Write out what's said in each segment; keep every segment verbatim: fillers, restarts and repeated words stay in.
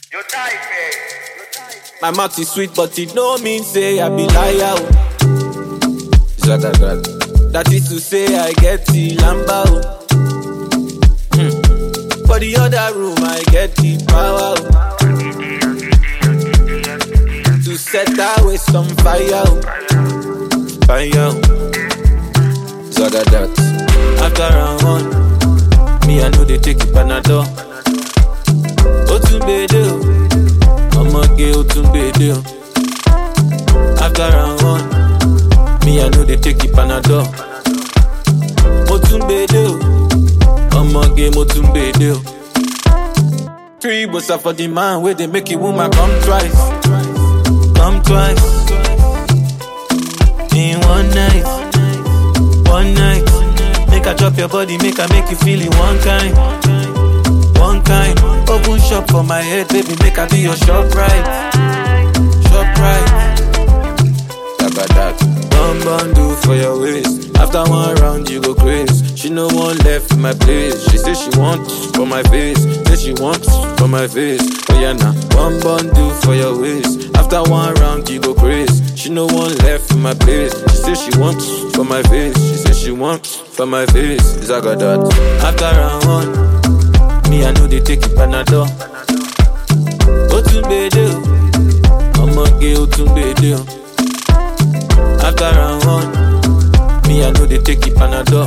Your type, eh? My mouth is sweet, but it no mean say I be liar. Zagadat. That is to say I get the lamba. Hmm. For the other room I get the power. To set that waste on fire. Fire. Zagadat. After round one, me I know they take it Panadol. Otunbede, I'ma get Otunbede. After round one, me I know they take it Panadol. Otunbede, I'ma get Otunbede. Three bucks for the man where they make a woman come twice, come twice. In one night, one night. Make her drop your body, make her make you feel it one kind, one kind. Open shop for my head, baby, make her be your shop right, shop right. Like that. One bundle for your waist. After one round, you go crazy. She no one left in my place. She say she wants for my face. Say she wants for my face. Oh yeah, nah. One bundle for your waist. After one round, you go crazy. She no one left in my place. She say she wants for my face. She say she wants for my face. Zagadat. After round one, me I know they take it Panadol. Otunbede, I'ma get Otunbede. After round one, me I know they take it Panadol.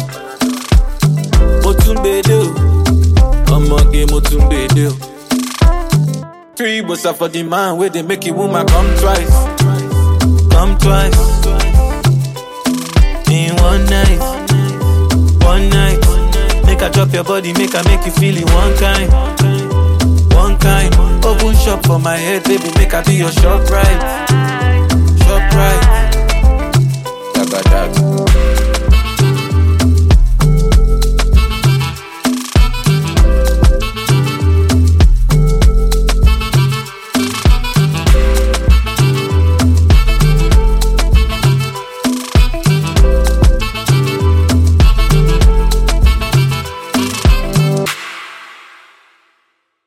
Otunbede, I'ma get Otunbede. Three bucks for the man where they make a woman come twice, come twice. In one night, one night. Make her drop your body, make her make you feel it one kind, one kind. Open shop for my head, baby, make her be your shop right, shop right.